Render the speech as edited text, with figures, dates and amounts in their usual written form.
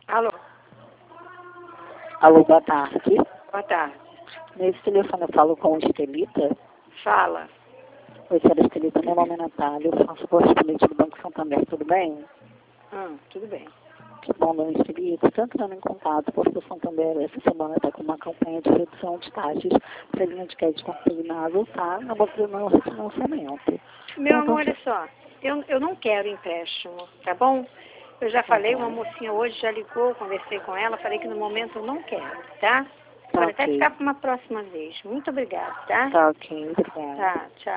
Alô, Alô, boa tarde. boa tarde. Nesse telefone eu falo com o Estelita. Fala. Oi, senhora Estelita, meu nome é Natália, eu faço correspondente do Banco Santander, tudo bem? Tudo bem. Que bom, dona Estelita. Estou entrando em contato porque o Santander essa semana está com uma campanha de redução de taxas para a linha de crédito consignável, tá? Na boca do refinanciamento. Meu Então, amor, olha só, eu não quero empréstimo, tá bom? Eu já falei, uma bom. mocinha hoje já ligou, conversei com ela, falei que no momento eu não quero, tá? Tá Pode até ok. ficar para uma próxima vez. Muito obrigada, tá? Tá ok, obrigada. Tá, tchau.